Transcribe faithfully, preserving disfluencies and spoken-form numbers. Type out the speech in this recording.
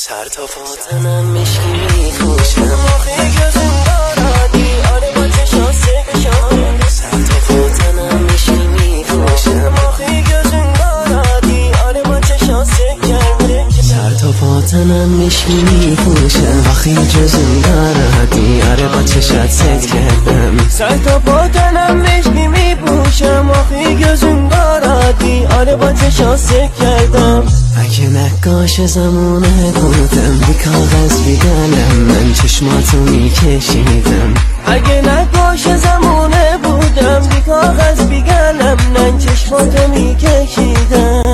سر تا پاتنم مشکی میپوشم آخه gözüm دارادی آره با چشات سکشان سر تا پاتنم مشکی میپوشم آخه gözüm دارادی آره با چشات سکردم سر تا پاتنم مشکی میپوشم آخه gözüm دارادی آره با چشات سکردم سر تا پاتنم مشکی میپوشم آخه gözüm دارادی آره با چشات سکردم اگه نقاش زمونه بودم بی کاغذ بی قلم من چشماتو میکشیدم اگه نقاش زمونه